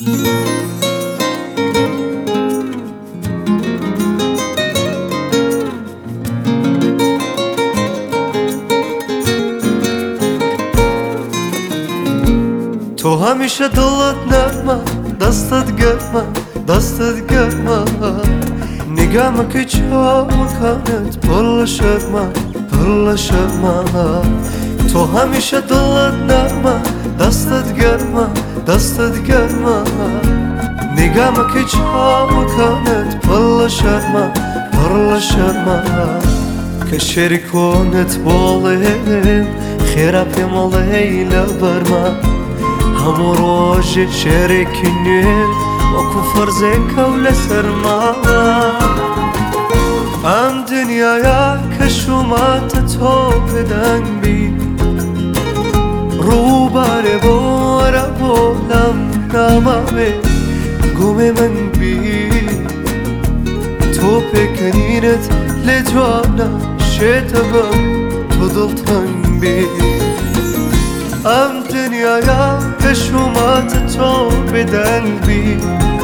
تو همیشه دلت نرمه، دستت گرمه نگم که چاکانت پر شرمه تو همیشه دلت نرمه، دستت گرمه نگم که چاکانت پر شرمه که شریکونت بالیم خیره پیمال لیلا برمه همو روش شریکنی و کفر زکول سرما ام دنیایا که شمات تو بدن بی رو باره باره بولم نامه گومه من بی تو پکنینت لجوانا شتبم تو دلتن بی ام دنیایا به شمات تو بدن بی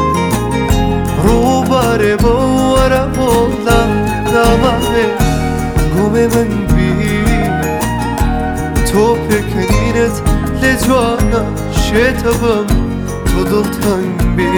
رو باره باره بولم نامه گومه من بی تو پکنینت لجوانا شتبم تو دلتن بی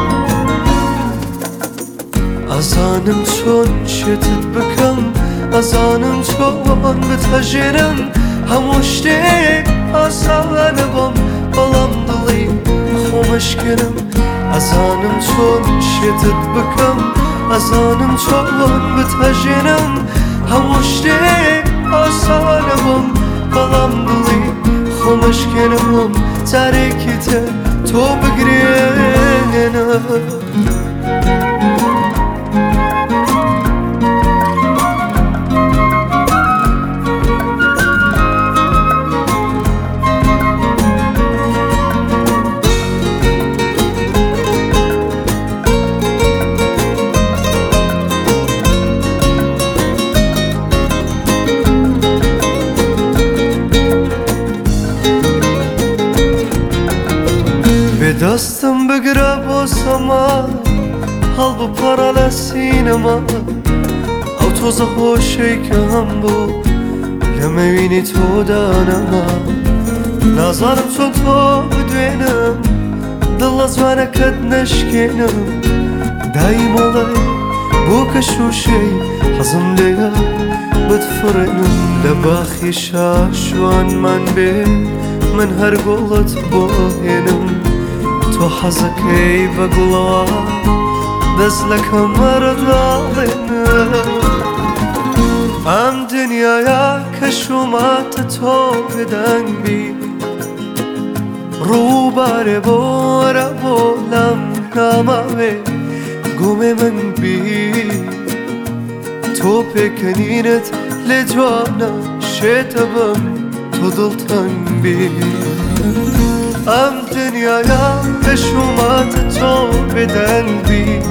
ازانم چون شتت بکم ازانم چون بتجرم هموشته آسان بام بلام دلی خومشکنم ازانم چون شتت بکم ازانم چون بتجرم هموشته آسان بام بلام دلی خومشکنم ترکیت تو بگرینم دستم بگره باسما حال با پارال سینما او توز خوشی که هم بود لمبینی تو دانما نظرم چون تو بدوینم دل از ورکت نشکنم دایم olay bu کشوشی حزم لیا بتفرنم لباخی شاشوان من هر قولت باینم تو حزكي بقلوا بس لك مرضانا ام دنيايا كشومات تو بدن بي رو باره باره بولم نامه گومه من بی تو پکنینت لجوانا شتبم تو دلتن بی ام دنیایا به شمات تو بدن بی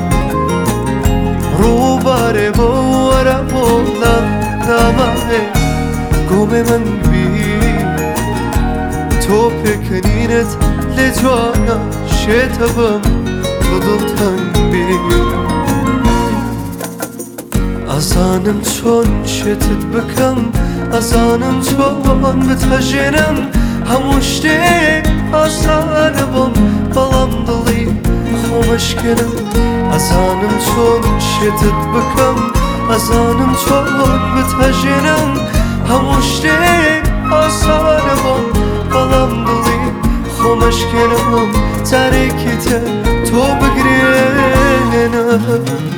رو باره باره بولم نامه گومه من بی تو پکنینت لجوانا شتبم تو دلتن بی ازانم چون شتت بکم ازانم چون بتجرم هموشته آسان بام بلام دلی خومشکنم ازانم چون شتت بکم ازانم چون بتجرم هموشته آسان بام بلام دلی خومشکنم ترکیت تو بگرینم